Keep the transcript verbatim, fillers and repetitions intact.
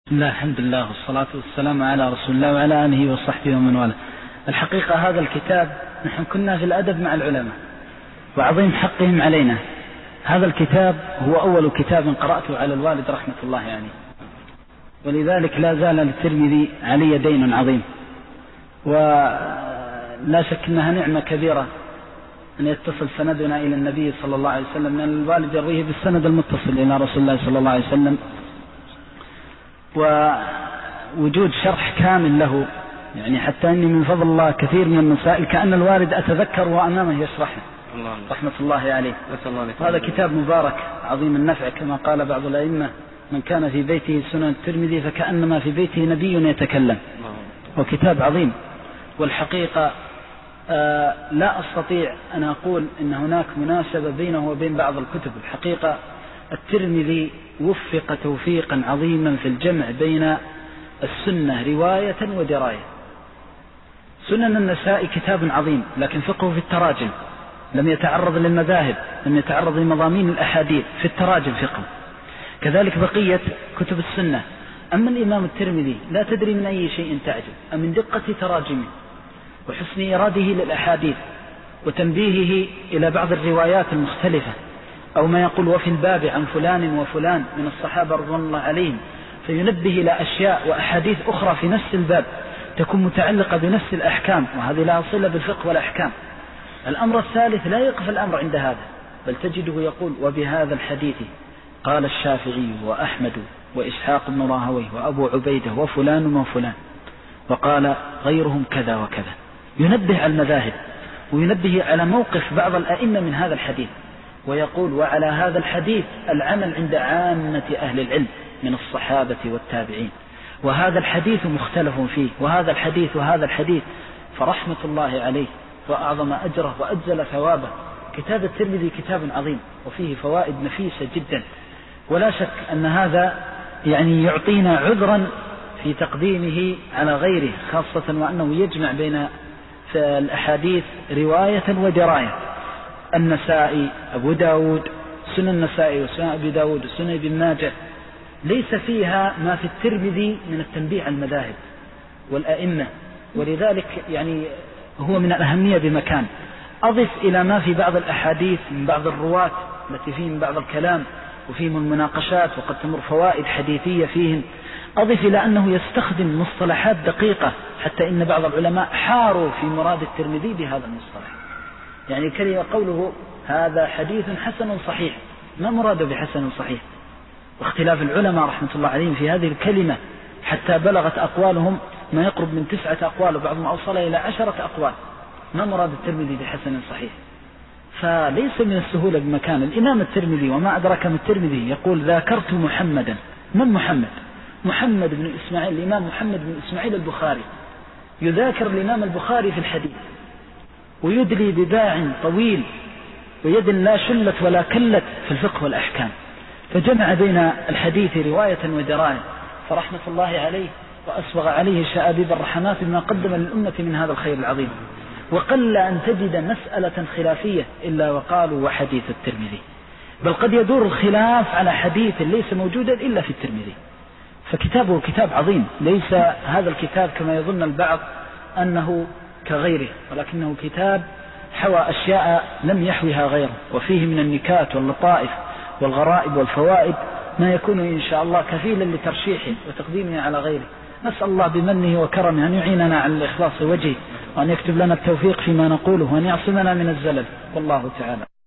بسم الله، الحمد لله والصلاة والسلام على رسول الله وعلى آله وصحبه ومن والاه. الحقيقة هذا الكتاب نحن كنا في الأدب مع العلماء وعظيم حقهم علينا. هذا الكتاب هو أول كتاب قرأته على الوالد رحمة الله يعني، ولذلك لا زال للترمذي علي دين عظيم، ولا شك أنها نعمة كبيرة أن يتصل سندنا إلى النبي صلى الله عليه وسلم، لأن الوالد يرويه بالسند المتصل إلى رسول الله صلى الله عليه وسلم، ووجود شرح كامل له يعني حتى أني من فضل الله كثير من المسائل كأن الوالد أتذكر وأمامه يشرحه رحمة الله عليه. هذا كتاب مبارك عظيم النفع كما قال بعض الأئمة: من كان في بيته سنن الترمذي فكأنما في بيته نبي يتكلم. وكتاب عظيم، والحقيقة آه لا أستطيع أن أقول إن هناك مناسبة بينه وبين بعض الكتب. الحقيقة الترمذي وفق توفيقا عظيما في الجمع بين السنة رواية ودراية. سنن النسائي كتاب عظيم، لكن فقهه في التراجم، لم يتعرض للمذاهب، لم يتعرض لمضامين الأحاديث، في التراجم فقه. كذلك بقية كتب السنة. أما الإمام الترمذي لا تدري من أي شيء تعجب، أم من دقة تراجمه وحسن إراده للأحاديث وتنبيهه إلى بعض الروايات المختلفة، أو ما يقول وفي الباب عن فلان وفلان من الصحابة رضوان الله عليهم، فينبه إلى أشياء وأحاديث أخرى في نفس الباب تكون متعلقة بنفس الأحكام، وهذه لها صلة بالفقه والأحكام. الأمر الثالث لا يقف الأمر عند هذا، بل تجده يقول: وبهذا الحديث قال الشافعي وأحمد وإسحاق بن راهويه وأبو عبيدة وفلان وفلان، وقال غيرهم كذا وكذا. ينبه على المذاهب وينبه على موقف بعض الأئمة من هذا الحديث، ويقول: وعلى هذا الحديث العمل عند عامة أهل العلم من الصحابة والتابعين، وهذا الحديث مختلف فيه، وهذا الحديث وهذا الحديث، فرحمة الله عليه وأعظم أجره وأجزل ثوابه. كتاب الترمذي كتاب عظيم وفيه فوائد نفيسة جدا، ولا شك أن هذا يعني يعطينا عذرا في تقديمه على غيره، خاصة وأنه يجمع بين الأحاديث رواية ودراية. النسائي، أبو داود، سنن النسائي وسنن أبي داود وسنن ابن ماجه ليس فيها ما في الترمذي من التنبيه على المذاهب والأئمة، ولذلك يعني هو من الأهمية بمكان. أضف إلى ما في بعض الأحاديث من بعض الرواة التي فيهم بعض الكلام وفيهم المناقشات وقد تمر فوائد حديثية فيهم، أضف إلى أنه يستخدم مصطلحات دقيقة حتى إن بعض العلماء حاروا في مراد الترمذي بهذا المصطلح. يعني كلمة قوله هذا حديث حسن صحيح، ما مراده بحسن صحيح؟ واختلاف العلماء رحمة الله عليهم في هذه الكلمة حتى بلغت أقوالهم ما يقرب من تسعة أقوال، وبعضهم أوصل إلى عشرة أقوال. ما مراد الترمذي بحسن صحيح؟ فليس من السهولة بمكان. الإمام الترمذي وما أدرك من الترمذي يقول: ذاكرت محمدا. من محمد؟ محمد بن إسماعيل، الإمام محمد بن إسماعيل البخاري. يذاكر الإمام البخاري في الحديث ويدلي بباع طويل ويد لا شلت ولا كلت في الفقه والأحكام، فجمع بين الحديث رواية ودراية، فرحمة الله عليه وأسبغ عليه شآبيب الرحمات بما قدم للأمة من هذا الخير العظيم. وقل أن تجد مسألة خلافية إلا وقالوا وحديث الترمذي، بل قد يدور الخلاف على حديث ليس موجودا إلا في الترمذي. فكتابه كتاب عظيم، ليس هذا الكتاب كما يظن البعض أنه كغيره، ولكنه كتاب حوى أشياء لم يحويها غيره، وفيه من النكات واللطائف والغرائب والفوائد ما يكون إن شاء الله كفيلا لترشيحه وتقديمه على غيره. نسأل الله بمنه وكرمه أن يعيننا على الإخلاص وجهه، وأن يكتب لنا التوفيق فيما نقوله، وأن يعصمنا من الزلل، والله تعالى.